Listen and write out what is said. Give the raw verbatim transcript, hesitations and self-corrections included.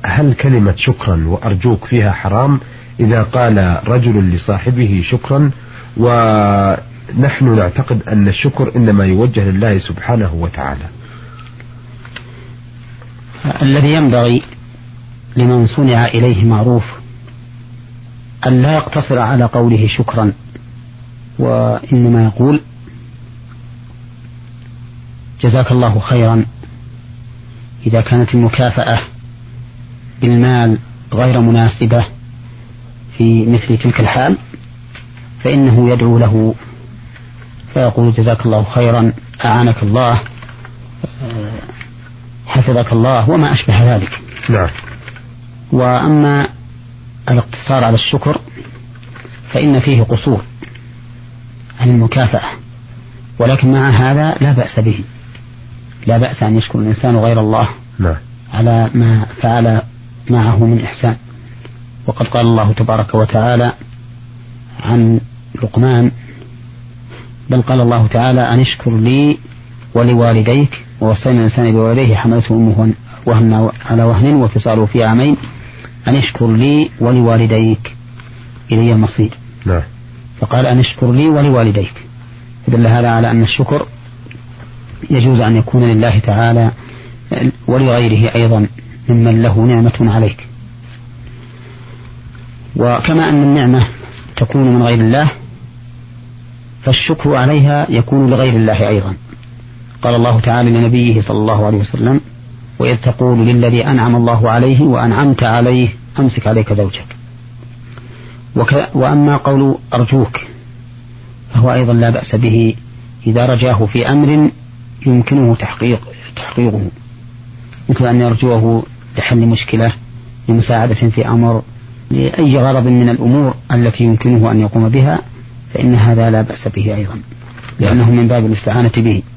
هل كلمة شكرا وأرجوك فيها حرام إذا قال رجل لصاحبه شكرا، ونحن نعتقد أن الشكر إنما يوجه لله سبحانه وتعالى؟ الذي ينبغي لمن صنع إليه معروف أن لا يقتصر على قوله شكرا، وإنما يقول جزاك الله خيرا إذا كانت المكافأة بالمال غير مناسبة في مثل تلك الحال، فإنه يدعو له فيقول جزاك الله خيرا، أعانك الله، حفظك الله، وما أشبه ذلك. نعم. وأما الاقتصار على الشكر فإن فيه قصور عن المكافأة، ولكن مع هذا لا بأس به، لا بأس أن يشكر الإنسان غير الله نعم. على ما فعل معه من إحسان. وقد قال الله تبارك وتعالى عن لقمان: بل قال الله تعالى أن اشكر لي ولوالديك ووصينا الإنسان بوالديه حملته أمه وهن على وهن وفصاله في عامين أن اشكر لي ولوالديك إلي المصير. نعم. فقال أن اشكر لي ولوالديك، فدل هذا على أن الشكر يجوز أن يكون لله تعالى ولغيره أيضا ممن له نعمة عليك. وكما أن النعمة تكون من غير الله فالشكر عليها يكون لغير الله أيضا. قال الله تعالى لنبيه صلى الله عليه وسلم: وإذ تقول للذي أنعم الله عليه وأنعمت عليه أمسك عليك زوجك. وأما قول أرجوك فهو أيضا لا بأس به إذا رجاه في أمر يمكنه تحقيق تحقيقه، مثل أن يرجوه لحل مشكلة، لمساعدة في أمر، لأي غرض من الأمور التي يمكنه أن يقوم بها، فإن هذا لا بأس به أيضا، لأنه من باب الاستعانة به.